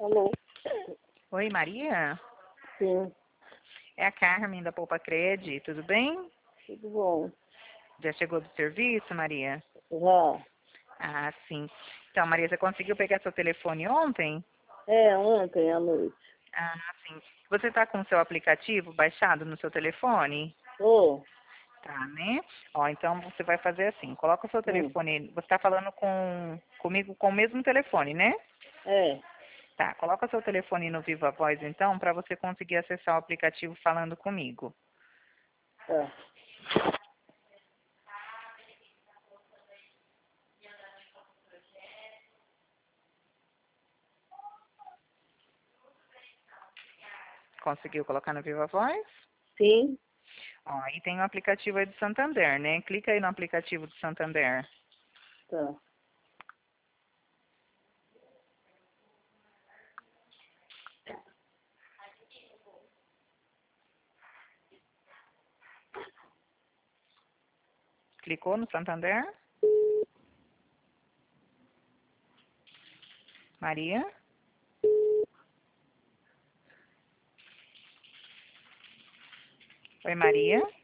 Alô? Oi, Maria? Sim, É a Carmen da Poupa Cred, tudo bem? tudo bom. Já chegou do serviço, Maria? Já. Ah, sim. Então, Maria, você conseguiu pegar seu telefone ontem? É, ontem à noite. Ah, sim. Você está com o seu aplicativo baixado no seu telefone? Ô, Tá, né? Ó, então você vai fazer assim, coloca o seu hum, telefone, você está falando comigo com o mesmo telefone, né? é, Tá, coloca o seu telefone no Viva Voz então, para você conseguir acessar o aplicativo falando comigo. tá. Conseguiu colocar no Viva Voz? Sim, Ó, aí tem o aplicativo aí do Santander, né? Clica aí no aplicativo do Santander. tá. Clicou no Santander? Maria? Oi, Maria?